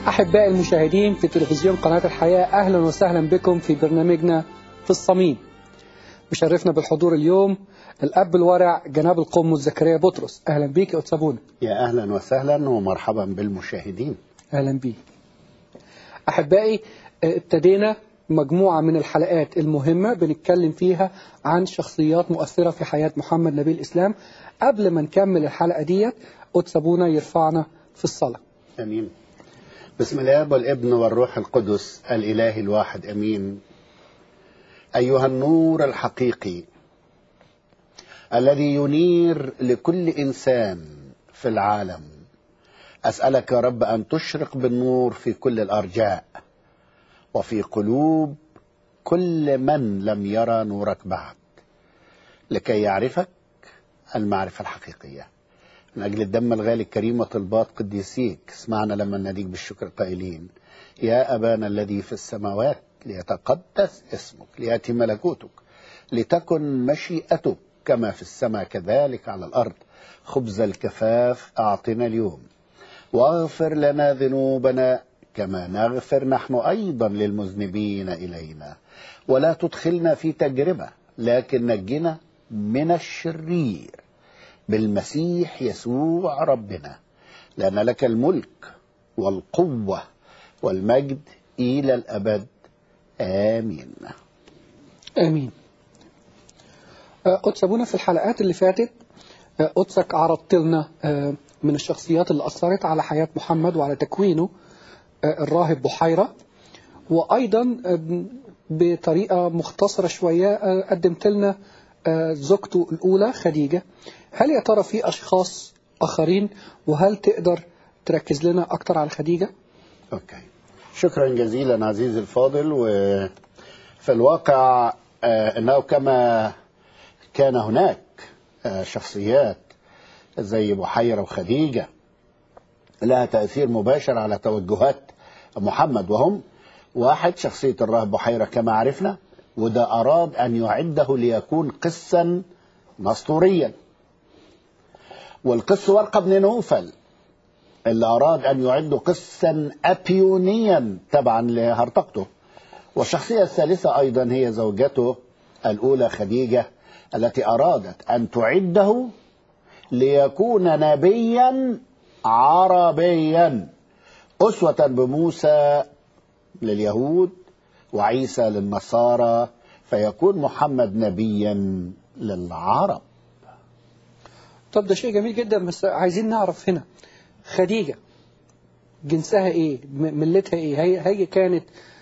أحبائي المشاهدين في تلفزيون قناة الحياة، أهلا وسهلا بكم في برنامجنا في الصميم. مشرفنا بالحضور اليوم الأب الورع جناب القمص زكريا بطرس. أهلا بيك يا أتسابونا. يا أهلا وسهلا ومرحبا بالمشاهدين. أهلا بيك. أحبائي، ابتدينا مجموعة من الحلقات المهمة بنتكلم فيها عن شخصيات مؤثرة في حياة محمد نبي الإسلام. قبل ما نكمل الحلقة ديت أتسابونا يرفعنا في الصلاة. أمين. بسم الله والابن والروح القدس الإله الواحد أمين. أيها النور الحقيقي الذي ينير لكل إنسان في العالم، أسألك يا رب أن تشرق بالنور في كل الأرجاء وفي قلوب كل من لم يرى نورك بعد، لكي يعرفك المعرفة الحقيقية. من أجل الدم الغالي الكريم وطلبات قديسيك اسمعنا لما نديك بالشكر قائلين: يا أبانا الذي في السماوات، ليتقدس اسمك، ليأتي ملكوتك، لتكن مشيئتك كما في السماء كذلك على الأرض. خبز الكفاف أعطنا اليوم، واغفر لنا ذنوبنا كما نغفر نحن أيضا للمذنبين إلينا، ولا تدخلنا في تجربة لكن نجنا من الشرير بالمسيح يسوع ربنا، لأن لك الملك والقوة والمجد إلى الأبد. آمين. آمين. أتسابونا في الحلقات اللي فاتت قدسك عرضت لنا من الشخصيات اللي أثرت على حياة محمد وعلى تكوينه الراهب بحيرة، وأيضا بطريقة مختصرة شوية قدمت لنا زوجته الأولى خديجة. هل يا ترى في أشخاص آخرين، وهل تقدر تركز لنا أكتر على خديجة؟ أوكي. شكرا جزيلا عزيزي الفاضل. وفي الواقع أنه كما كان هناك شخصيات زي بحيرة وخديجة لها تأثير مباشر على توجهات محمد، وهم: واحد، شخصية الراهب بحيرة كما عرفنا، وده أراد أن يعده ليكون قسا نسطوريا. والقس ورقة بن نوفل اللي أراد أن يعده قسا أبيونيا تبعا لهرطقته. والشخصية الثالثة أيضا هي زوجته الأولى خديجة، التي أرادت أن تعده ليكون نبيا عربيا أسوة بموسى لليهود وعيسى للنصارى، فيكون محمد نبيا للعرب. طب ده شيء جميل جدا، بس عايزين نعرف هنا خديجة جنسها ايه، ملتها ايه؟ هي كانت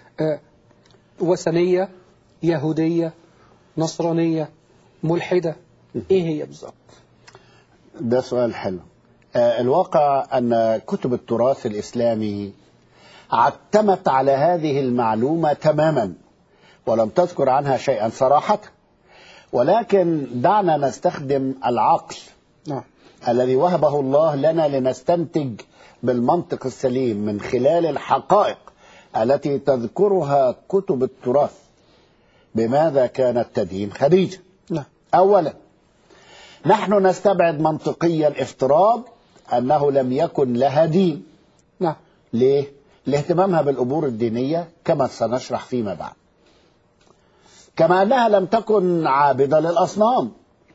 وثنية، يهودية، نصرانية، ملحدة، ايه هي بالظبط؟ ده سؤال حلو. الواقع أن كتب التراث الإسلامي عتمت على هذه المعلومة تماما ولم تذكر عنها شيئا صراحة، ولكن دعنا نستخدم العقل الذي وهبه الله لنا لنستنتج بالمنطق السليم من خلال الحقائق التي تذكرها كتب التراث بماذا كانت تدين خديجة. أولا، نحن نستبعد منطقيا افتراض أنه لم يكن لها دين. ليه؟ لاهتمامها بالأمور الدينية كما سنشرح فيما بعد، كما أنها لم تكن عابدة للأصنام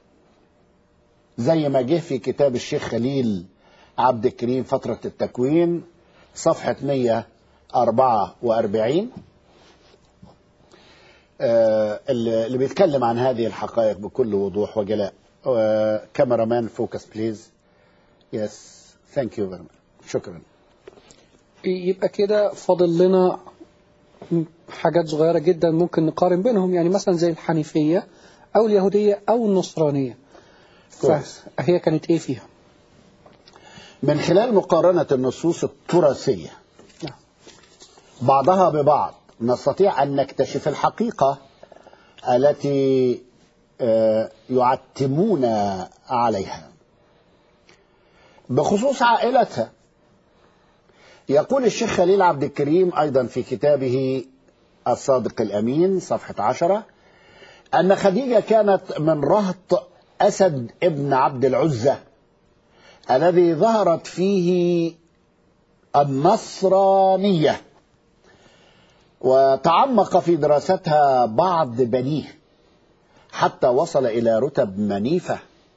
زي ما جه في كتاب الشيخ خليل عبد الكريم فترة التكوين صفحة 144 اللي بيتكلم عن هذه الحقائق بكل وضوح وجلاء. كاميرامان فوكس بليز. يس، ثانك يو فيري ماتش. شكرا. يبقى كده فاضل لنا حاجات صغيرة جدا ممكن نقارن بينهم، يعني مثلا زي الحنيفية أو اليهودية أو النصرانية، فهي كانت إيه فيها؟ من خلال مقارنة النصوص التراثية بعضها ببعض نستطيع أن نكتشف الحقيقة التي يعتمون عليها بخصوص عائلتها. يقول الشيخ خليل عبد الكريم أيضا في كتابه الصادق الأمين صفحة 10 أن خديجة كانت من رهط أسد ابن عبد العزة الذي ظهرت فيه النصرانية، وتعمق في دراستها بعض بنيه حتى وصل إلى رتب منيفة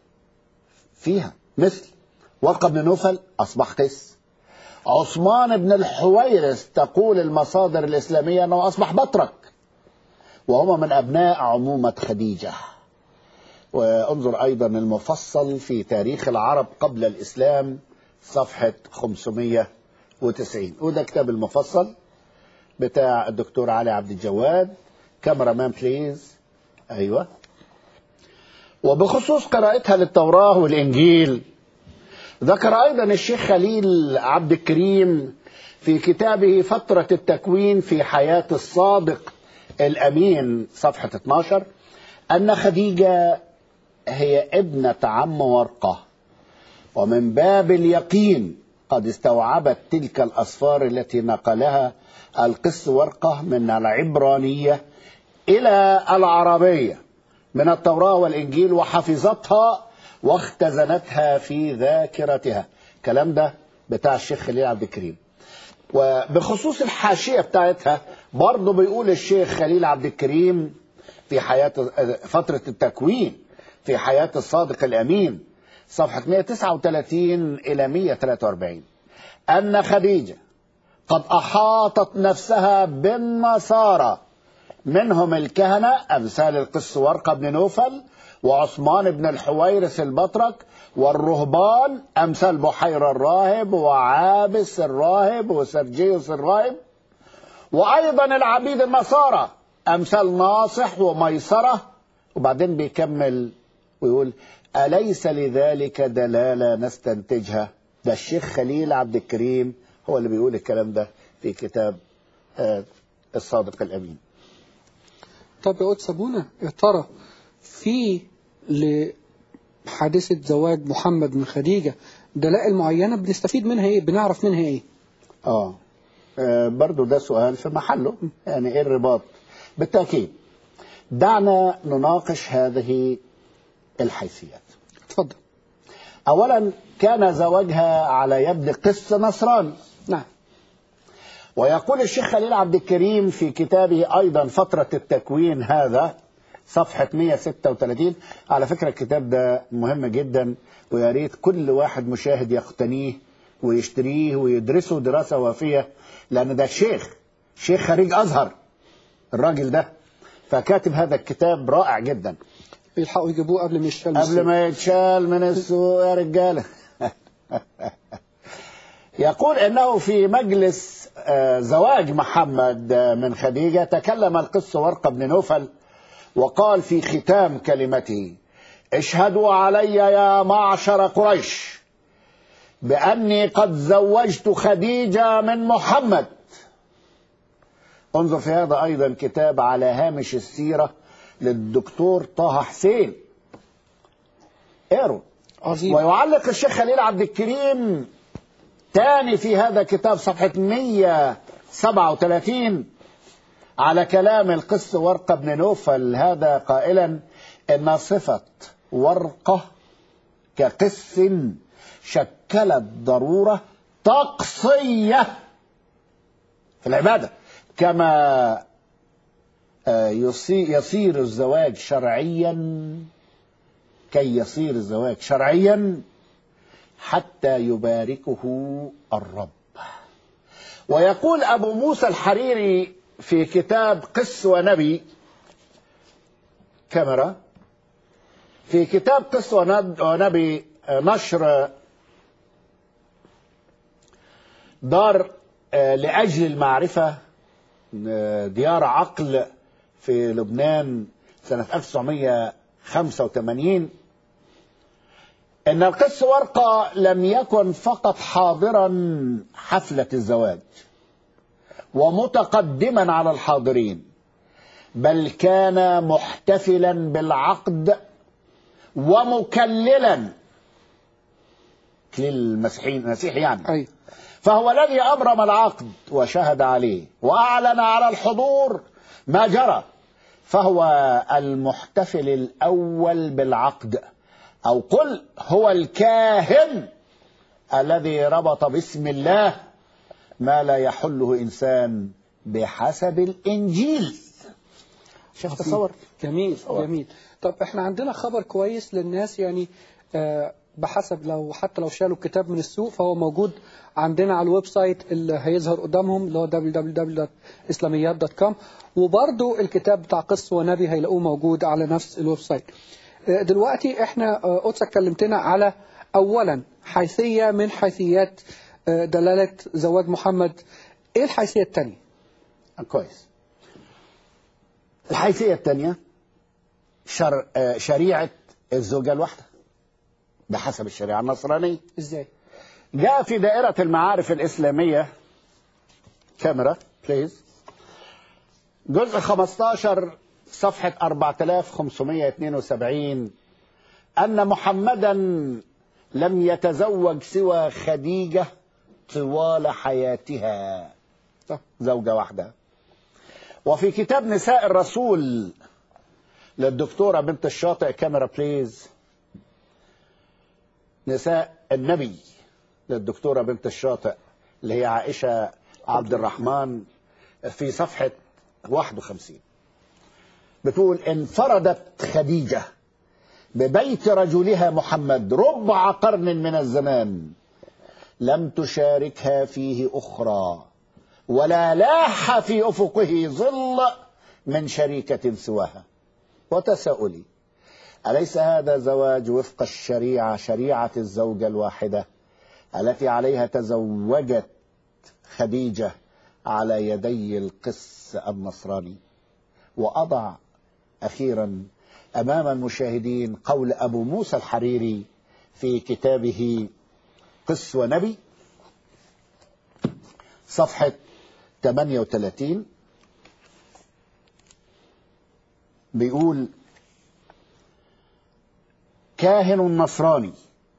فيها، مثل ورقة بن نوفل أصبح قس، عثمان بن الحويرث تقول المصادر الإسلامية أنه أصبح بطرك، وهما من أبناء عمومة خديجة. وانظر أيضا المفصل في تاريخ العرب قبل الإسلام صفحة 590، وده كتاب المفصل بتاع الدكتور علي عبد الجواد. كاميرا مان بليز. أيوة. وبخصوص قراءتها للتوراة والإنجيل، ذكر أيضا الشيخ خليل عبد الكريم في كتابه فترة التكوين في حياة الصادق الأمين صفحة 12 أن خديجة هي ابنة عم ورقة، ومن باب اليقين قد استوعبت تلك الأسفار التي نقلها القس ورقة من العبرانية إلى العربية من التوراة والإنجيل، وحفظتها واختزنتها في ذاكرتها. الكلام ده بتاع الشيخ خليل عبد الكريم. وبخصوص الحاشية بتاعتها برضه بيقول الشيخ خليل عبد الكريم في حياة فترة التكوين في حياة الصادق الأمين صفحة 139 إلى 143 أن خديجة قد أحاطت نفسها بالنصارى، منهم الكهنة أمثال القس ورقة بن نوفل وعثمان بن الحويرث البطرك، والرهبان أمثال بحيرة الراهب وعابس الراهب وسرجيوس الراهب، وأيضا العبيد النصارى أمثال ناصح وميسرة. وبعدين بيكمل ويقول أليس لذلك دلالة نستنتجها؟ ده الشيخ خليل عبد الكريم هو اللي بيقول الكلام ده في كتاب الصادق الأمين. طب يا قدس أبونا، يا ترى في لحادثة زواج محمد من خديجة دلائل معينة بنستفيد منها ايه، بنعرف منها ايه؟ برضو ده سؤال في محله، يعني ايه الرباط؟ بالتأكيد دعنا نناقش هذه الحيثيات. اتفضل. اولا كان زواجها على يد قس نصراني. نعم. ويقول الشيخ خليل عبد الكريم في كتابه ايضا فترة التكوين هذا صفحة 136. على فكرة الكتاب ده مهم جدا، ويا ريت كل واحد مشاهد يقتنيه ويشتريه ويدرسه دراسة وافية، لأن ده شيخ خريج أزهر الراجل ده، فكاتب هذا الكتاب رائع جدا. يلحقوا يجيبوه قبل ما يتشال من السوق يا رجالة. يقول إنه في مجلس زواج محمد من خديجة تكلم القس ورقة بن نوفل وقال في ختام كلمته: اشهدوا علي يا معشر قريش بأني قد زوجت خديجة من محمد. انظر في هذا أيضا كتاب على هامش السيرة للدكتور طه حسين، اقروا. عظيم. ويعلق الشيخ خليل عبد الكريم تاني في هذا كتاب صفحة 137 على كلام القس ورقة بن نوفل هذا قائلا إن صفة ورقة كقس شكلت ضرورة طقسية في العبادة، كما يصير الزواج شرعيا، كي يصير الزواج شرعيا حتى يباركه الرب. ويقول أبو موسى الحريري في كتاب قس ونبي، كاميرا، في كتاب قس ونبي نشر دار لأجل المعرفة ديار عقل في لبنان سنة 1985 إن القس ورقة لم يكن فقط حاضرا حفلة الزواج ومتقدما على الحاضرين، بل كان محتفلا بالعقد ومكللا المسيح يعني. أي. فهو الذي أبرم العقد وشهد عليه وأعلن على الحضور ما جرى، فهو المحتفل الأول بالعقد، أو قل هو الكاهن الذي ربط باسم الله ما لا يحله إنسان بحسب الإنجيل. شوف تصور. جميل جميل. طب احنا عندنا خبر كويس للناس يعني، بحسب حتى لو شالوا الكتاب من السوق فهو موجود عندنا على الويب سايت اللي هيظهر قدامهم اللي هو www.islamiyat.com، وبرضو الكتاب بتاع قس ونبي هيلاقوه موجود على نفس الويب سايت. دلوقتي احنا قدسك كلمتنا على اولا حيثية من حيثيات دلالة زواج محمد. ايه الحيثية الثانية؟ كويس. الحيثية الثانية شريعة الزوجة الواحدة بحسب الشريعة النصرانية. ازاي؟ جاء في دائرة المعارف الإسلامية، كاميرا بليز، جزء 15 صفحة 4572، أن محمدا لم يتزوج سوى خديجة طوال حياتها، زوجة واحدة. وفي كتاب نساء الرسول للدكتورة بنت الشاطئ، كاميرا بليز، نساء النبي للدكتورة بنت الشاطئ اللي هي عائشة عبد الرحمن، في صفحة 51 بتقول: انفردت خديجة ببيت رجلها محمد ربع قرن من الزمان، لم تشاركها فيه أخرى، ولا لاح في أفقه ظل من شريكة سواها. وتساؤلي: أليس هذا زواج وفق الشريعة، شريعة الزوجة الواحدة التي عليها تزوجت خديجة على يدي القس النصراني؟ وأضع أخيرا أمام المشاهدين قول أبو موسى الحريري في كتابه قس ونبي، صفحة 38، بيقول: كاهن نصراني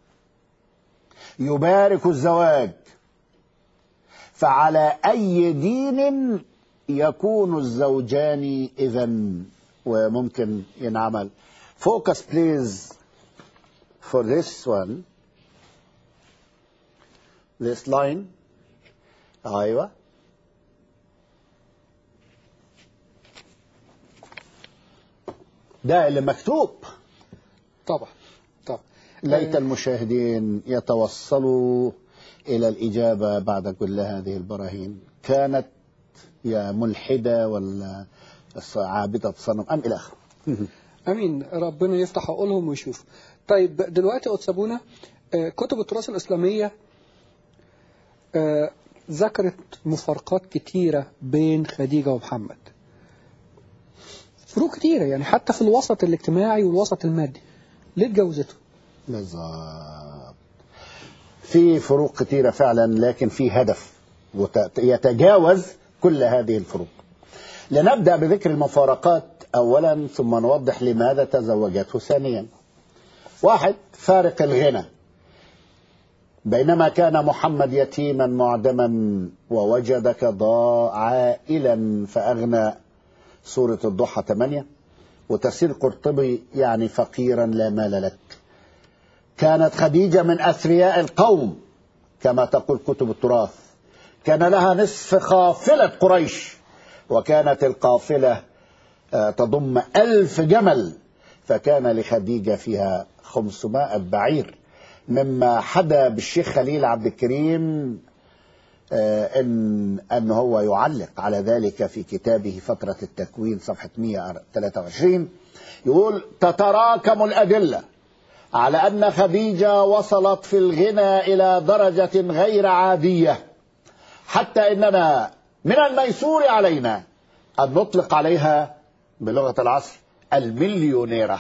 يبارك الزواج، فعلى أي دين يكون الزوجان إذن؟ وممكن ينعمل focus please for this one, this line. أيوة، ده اللي مكتوب. طبعا. ليت المشاهدين يتوصلوا إلى الإجابة بعد كل هذه البراهين. كانت يا ملحدة ولا عابدة صنم أم إلى آخره. أمين، ربنا يفتح عقولهم ويشوف. طيب دلوقتي قدسابونا، كتب التراث الإسلامية ذكرت مفارقات كتيرة بين خديجة ومحمد، فروق كتيرة يعني، حتى في الوسط الاجتماعي والوسط المادي. ليه اتجوزته؟ بالظبط، في فروق كتيرة فعلا، لكن في هدف يتجاوز كل هذه الفروق. لنبدأ بذكر المفارقات أولا، ثم نوضح لماذا تزوجته ثانيا. واحد، فارق الغنى. بينما كان محمد يتيما معدما ووجدك عائلا فأغنى، سورة الضحى 8، وتفسير قرطبي يعني فقيرا لا مال لك. كانت خديجة من أثرياء القوم كما تقول كتب التراث، كان لها نصف قافلة قريش، وكانت القافلة تضم 1000 جمل، فكان لخديجة فيها 500 بعير، مما حدا بالشيخ خليل عبد الكريم أن هو يعلق على ذلك في كتابه فترة التكوين صفحة 123، يقول: تتراكم الأدلة على أن خديجة وصلت في الغنى إلى درجة غير عادية، حتى إننا من الميسور علينا أن نطلق عليها بلغة العصر المليونيرة.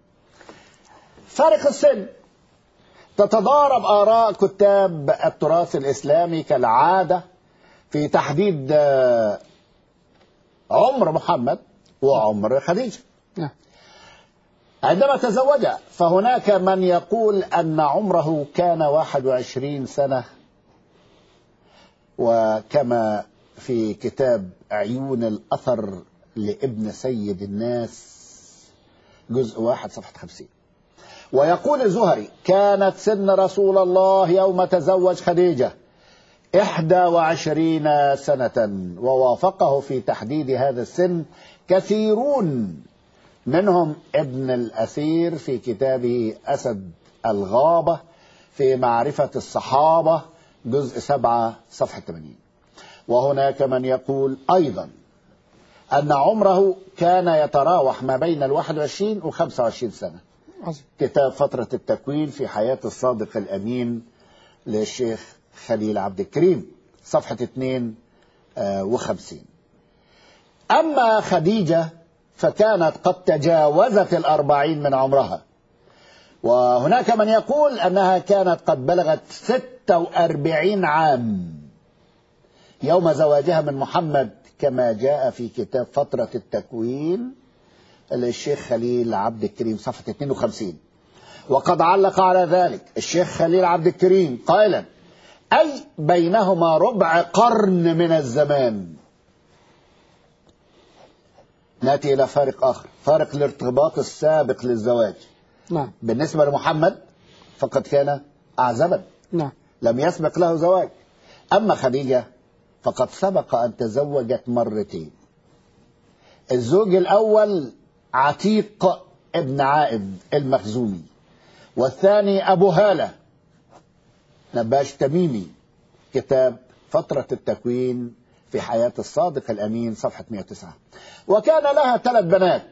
فارق السن. تتضارب آراء كتاب التراث الإسلامي كالعادة في تحديد عمر محمد وعمر خديجة عندما تزوج. فهناك من يقول أن عمره كان 21 سنة، وكما في كتاب عيون الأثر لابن سيد الناس جزء 1 صفحة 50. ويقول الزهري: كانت سن رسول الله يوم تزوج خديجة 21 سنة، ووافقه في تحديد هذا السن كثيرون، منهم ابن الأثير في كتابه أسد الغابة في معرفة الصحابة جزء 7 صفحة 80. وهناك من يقول أيضا أن عمره كان يتراوح ما بين 21 و 25 سنة. كتاب فترة التكوين في حياة الصادق الأمين للشيخ خليل عبد الكريم صفحة 52. أما خديجة فكانت قد تجاوزت 40 من عمرها، وهناك من يقول أنها كانت قد بلغت 46 عام يوم زواجها من محمد، كما جاء في كتاب فترة التكوين للشيخ خليل عبد الكريم صفحة 52. وقد علق على ذلك الشيخ خليل عبد الكريم قائلا: أي بينهما ربع قرن من الزمان. نأتي إلى فارق آخر، فارق الارتباط السابق للزواج. نعم. بالنسبة لمحمد فقد كان أعزبا، نعم، لم يسبق له زواج. أما خديجة فقد سبق أن تزوجت مرتين. الزوج الأول عتيق ابن عائد المخزومي، والثاني أبو هالة نباش تميمي، كتاب فترة التكوين في حياة الصادق الأمين صفحة 109. وكان لها 3 بنات،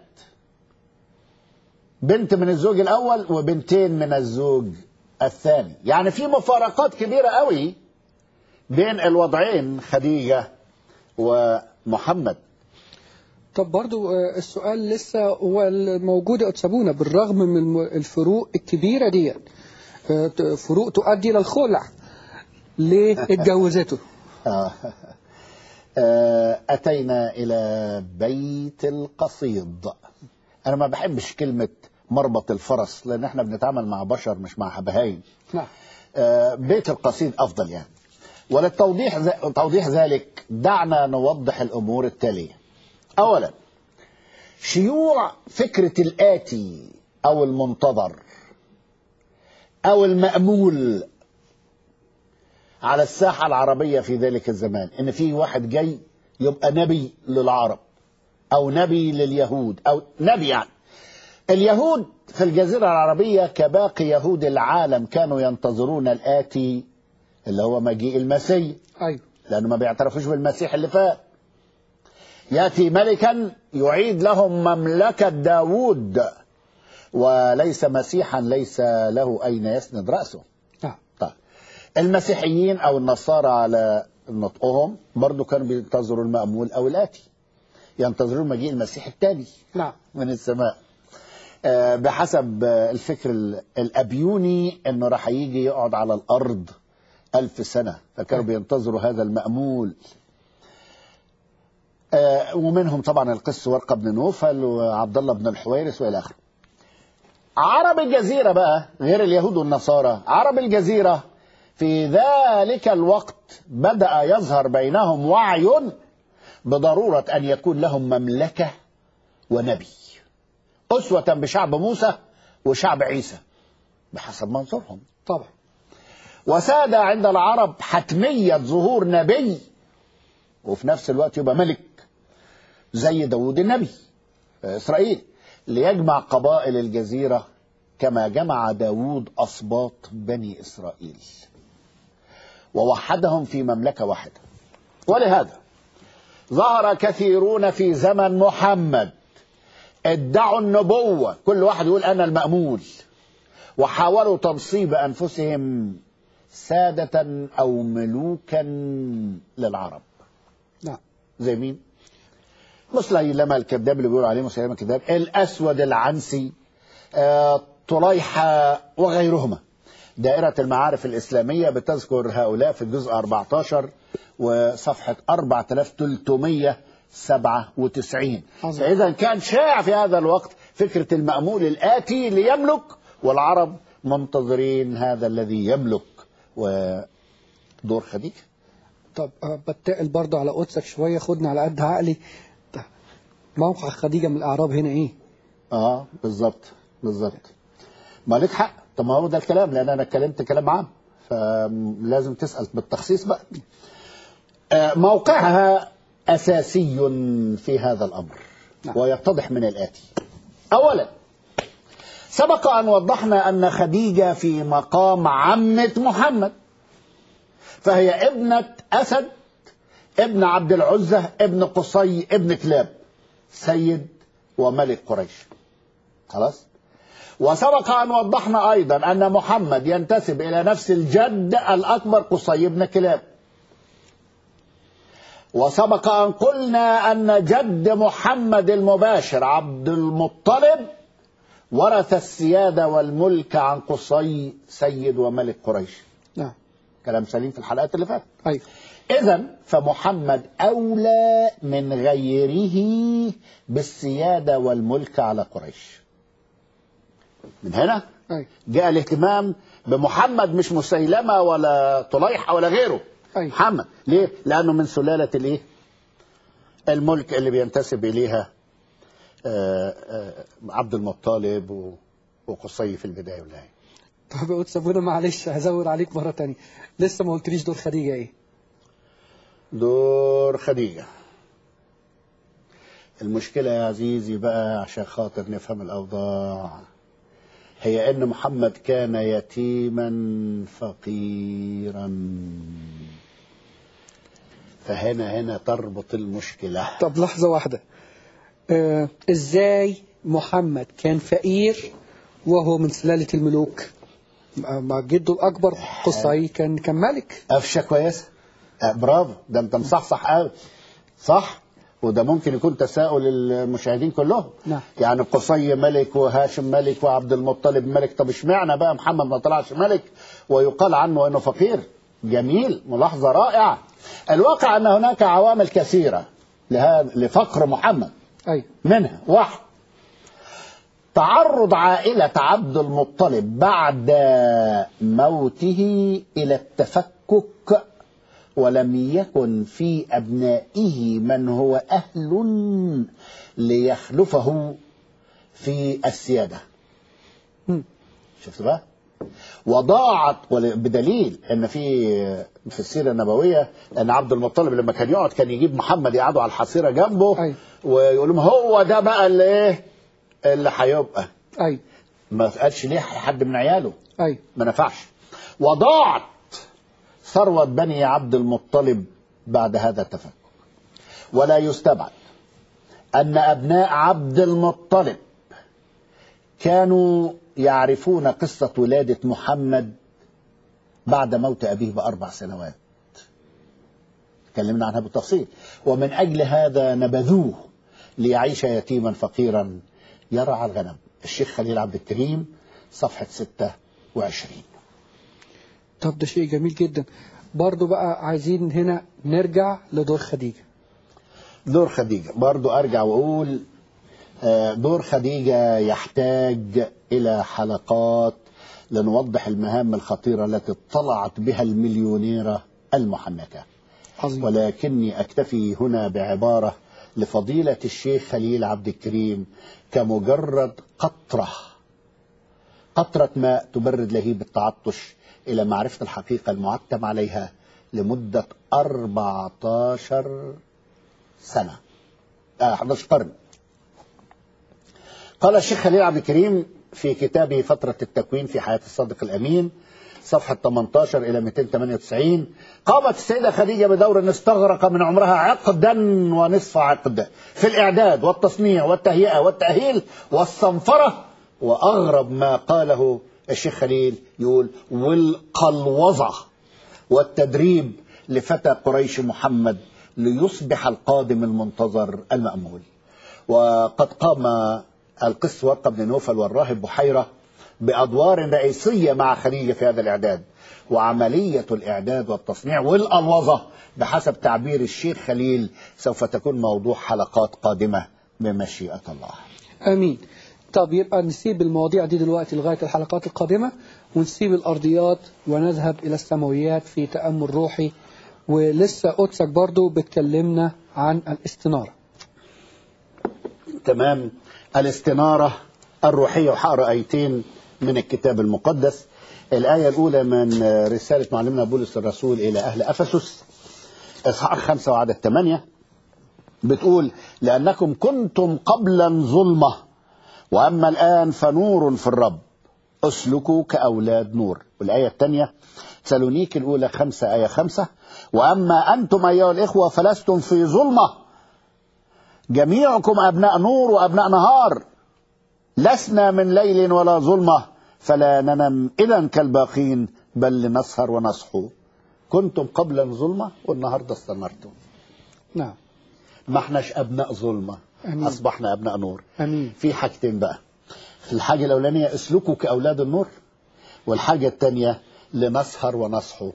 بنت من الزوج الأول وبنتين من الزوج الثاني. يعني في مفارقات كبيرة قوي بين الوضعين خديجة ومحمد. طب برضو السؤال لسه هو موجود يا أتسابونا، بالرغم من الفروق الكبيرة دي، فروق تؤدي إلى الخلع، ليه اتجوزته؟ أتينا إلى بيت القصيد. أنا ما بحبش كلمة مربط الفرس، لأن احنا بنتعامل مع بشر مش مع بهايم. نعم. بيت القصيد أفضل يعني. وللتوضيح ذلك دعنا نوضح الأمور التالية. أولا، شيوع فكرة الآتي أو المنتظر أو المأمول على الساحة العربية في ذلك الزمان، إن في واحد جاي يبقى نبي للعرب أو نبي لليهود أو نبي. يعني اليهود في الجزيرة العربية كباقي يهود العالم كانوا ينتظرون الآتي اللي هو مجيء المسيح. أيوة. لأنه ما بيعترفوش بالمسيح اللي فات. يأتي ملكا يعيد لهم مملكة داود، وليس مسيحا ليس له أين يسند رأسه. طيب. المسيحيين أو النصارى على نطقهم برضو كانوا بينتظروا المأمول أو الآتي، ينتظرون مجيء المسيح الثاني من السماء. بحسب الفكر الأبيوني أنه راح يجي يقعد على الأرض 1000 سنة، فكانوا بينتظروا هذا المأمول. ومنهم طبعا القس ورقة بن نوفل وعبد الله بن الحويرث وإلى آخره. عرب الجزيرة بقى غير اليهود والنصارى، عرب الجزيرة في ذلك الوقت بدأ يظهر بينهم وعي بضرورة أن يكون لهم مملكة ونبي، أسوة بشعب موسى وشعب عيسى بحسب منظورهم طبعا. وساد عند العرب حتمية ظهور نبي وفي نفس الوقت يبقى ملك زي داود النبي إسرائيل، ليجمع قبائل الجزيرة كما جمع داود أصباط بني إسرائيل ووحدهم في مملكة واحدة. ولهذا ظهر كثيرون في زمن محمد ادعوا النبوة، كل واحد يقول أنا المأمول، وحاولوا تنصيب أنفسهم سادة أو ملوكا للعرب. نعم. زي مين؟ مسيلمة الكذاب اللي بيقولوا عليه مسيلمة الكذاب، الأسود العنسي، طليحة وغيرهما. دائرة المعارف الإسلامية بتذكر هؤلاء في الجزء 14 وصفحة 4397. فإذا كان شائع في هذا الوقت فكرة المأمول الآتي ليملك، والعرب منتظرين هذا الذي يملك. ودور خديجة. طب بتقل برضه على قدسك شوية، خدنا على قد عقلي. موقع خديجة من الأعراب هنا إيه؟ بالظبط ما لك حق. طب ما هو ده الكلام، لأن أنا اتكلمت كلام عام. فلازم تسأل بالتخصيص بقى. موقعها أساسي في هذا الأمر ويتضح من الآتي. أولا، سبق أن وضحنا أن خديجة في مقام عمة محمد، فهي ابنة أسد ابن عبد العزة ابن قصي ابن كلاب، سيد وملك قريش. خلاص. وسبق أن وضحنا أيضا أن محمد ينتسب إلى نفس الجد الأكبر قصي ابن كلاب. وسبق أن قلنا أن جد محمد المباشر عبد المطلب ورث السيادة والملك عن قصي سيد وملك قريش. نعم. كلام سليم في الحلقات اللي فاتت. أيوة. إذن فمحمد أولى من غيره بالسيادة والملك على قريش. من هنا جاء الاهتمام بمحمد، مش مسيلمة ولا طليحة ولا غيره. محمد ليه؟ لأنه من سلالة الايه؟ الملك اللي بينتسب إليها عبد المطلب وقصي في البداية والنهاية. طب يا سابونا معلش هزود عليك مرة تانية، لسه ما قلتليش دور خديجة ايه؟ دور خديجة، المشكلة يا عزيزي بقى عشان خاطر نفهم الأوضاع، هي أن محمد كان يتيما فقيرا، فهنا تربط المشكلة. طب لحظة واحدة، ازاي محمد كان فقير وهو من سلالة الملوك؟ مع جده الأكبر قصي كان ملك. قفشة كويسة، برافو، ده انت مصحصح قوي، صح. وده ممكن يكون تساؤل المشاهدين كلهم. نعم. يعني قصي ملك وهاشم ملك وعبد المطلب ملك، طب اشمعنى بقى محمد ما طلعش ملك ويقال عنه انه فقير؟ جميل، ملاحظة رائعة. الواقع ان هناك عوامل كثيرة لفقر محمد. أي. منها واحد، تعرض عائلة عبد المطلب بعد موته إلى التفكك، ولم يكن في أبنائه من هو أهل ليخلفه في السيادة. شفت بقى؟ وضاعت، بدليل ان في السيره النبويه ان عبد المطلب لما كان يقعد كان يجيب محمد يقعدوا على الحصيره جنبه ويقول لهم هو ده بقى اللي هيبقى. ما قالش ليه حد من عياله. ما نفعش. وضاعت ثروه بني عبد المطلب بعد هذا التفكك. ولا يستبعد ان ابناء عبد المطلب كانوا يعرفون قصة ولادة محمد بعد موت أبيه ب4 سنوات، تكلمنا عنها بالتفصيل. ومن أجل هذا نبذوه ليعيش يتيما فقيرا يرعى الغنم. الشيخ خليل عبد الكريم صفحة 26. طب ده شيء جميل جدا. برضو بقى عايزين هنا نرجع لدور خديجة. دور خديجة برضو أرجع وأقول دور خديجة يحتاج إلى حلقات لنوضح المهام الخطيرة التي اطلعت بها المليونيرة المحنكة. عظيم. ولكني أكتفي هنا بعبارة لفضيلة الشيخ خليل عبد الكريم كمجرد قطرة ماء تبرد لهيب التعطش إلى معرفة الحقيقة المعتم عليها لمدة 14 سنة 11 قرن. قال الشيخ خليل عبد الكريم في كتابه فترة التكوين في حياة الصادق الأمين صفحة 18 إلى 298: قامت السيدة خديجة بدور استغرق من عمرها عقدا ونصف عقد في الإعداد والتصنيع والتهيئة والتأهيل والصنفرة. وأغرب ما قاله الشيخ خليل يقول والقلوظة والتدريب لفتى قريش محمد ليصبح القادم المنتظر المأمول. وقد قام القس ورقة بن نوفل والراهب بحيرة بأدوار رئيسية مع خديجة في هذا الإعداد. وعملية الإعداد والتصنيع والألوظة بحسب تعبير الشيخ خليل سوف تكون موضوع حلقات قادمة بمشيئة الله. آمين. طب يبقى نسيب المواضيع دي دلوقتي لغاية الحلقات القادمة، ونسيب الأرضيات ونذهب إلى السماويات في تأمل روحي. ولسه قدسك برضو بتكلمنا عن الاستنارة. تمام. الاستنارة الروحية، وحقرأ آيتين من الكتاب المقدس. الآية الأولى من رسالة معلمنا بولس الرسول إلى أهل أفسس إصحاح 5 وعدد 8 بتقول: لأنكم كنتم قبلا ظلمة وأما الآن فنور في الرب، أسلكوا كأولاد نور. والآية الثانية تسالونيك الأولى 5 آية 5: وأما أنتم أيها الإخوة فلستم في ظلمة، جميعكم أبناء نور وأبناء نهار، لسنا من ليل ولا ظلمة، فلا ننم إذا كالباقين بل لنسهر ونصحو. كنتم قبلا ظلمة والنهاردة استمرتم. نعم. ما احناش أبناء ظلمة، أمين. أصبحنا أبناء نور. أمين. في حاجتين بقى، الحاجة الأولانية اسلكوا كأولاد النور، والحاجة الثانية لنسهر ونصحو.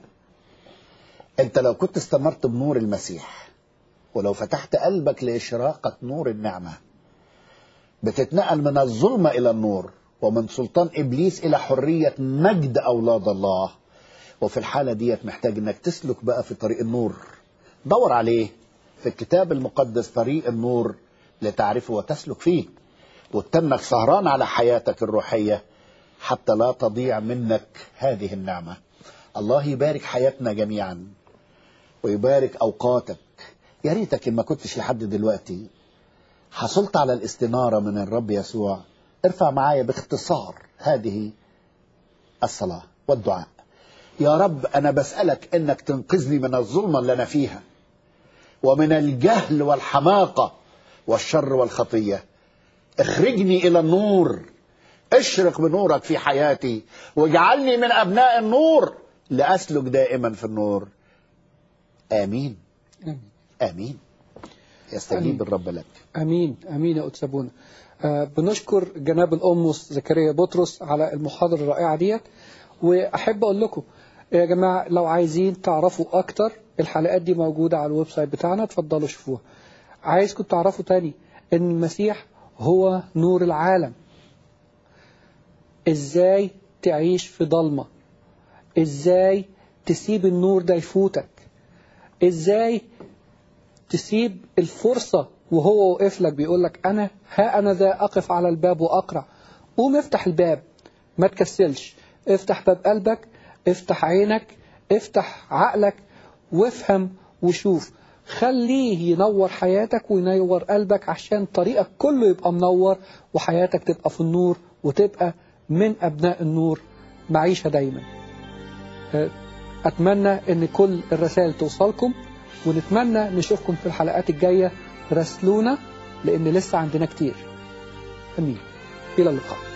انت لو كنت استمرت بنور المسيح ولو فتحت قلبك لإشراقة نور النعمة بتتنقل من الظلمة إلى النور، ومن سلطان إبليس إلى حرية مجد أولاد الله. وفي الحالة ديت محتاج انك تسلك بقى في طريق النور. دور عليه في الكتاب المقدس، طريق النور لتعرفه وتسلك فيه، وتنك سهران على حياتك الروحية حتى لا تضيع منك هذه النعمة. الله يبارك حياتنا جميعا ويبارك أوقاتك. يا ريتك إن ما كنتش لحد دلوقتي حصلت على الاستنارة من الرب يسوع، ارفع معايا باختصار هذه الصلاة والدعاء. يا رب أنا بسألك إنك تنقذني من الظلمة اللي أنا فيها، ومن الجهل والحماقة والشر والخطية. اخرجني إلى النور، اشرق بنورك في حياتي، واجعلني من أبناء النور لأسلك دائما في النور. آمين. آمين. آمين. يستجيب الرب لك. أمين. أمين يا قدس أبونا. بنشكر جناب القمص زكريا بطرس على المحاضرة الرائعة ديت. وأحب أقول لكم يا جماعة، لو عايزين تعرفوا أكتر الحلقات دي موجودة على الويب سايت بتاعنا، تفضلوا شوفوها. عايزكم تعرفوا تاني إن المسيح هو نور العالم. إزاي تعيش في ضلمة؟ إزاي تسيب النور ده يفوتك؟ إزاي تسيب الفرصة وهو وقف لك بيقول لك أنا ذا أقف على الباب وأقرع؟ قوم افتح الباب، ما تكسلش، افتح باب قلبك، افتح عينك، افتح عقلك، وافهم وشوف. خليه ينور حياتك وينور قلبك عشان طريقك كله يبقى منور، وحياتك تبقى في النور، وتبقى من أبناء النور معيشة دايما. أتمنى أن كل الرسائل توصلكم، ونتمنى نشوفكم في الحلقات الجاية. راسلونا لأن لسه عندنا كتير. أمين. إلى اللقاء.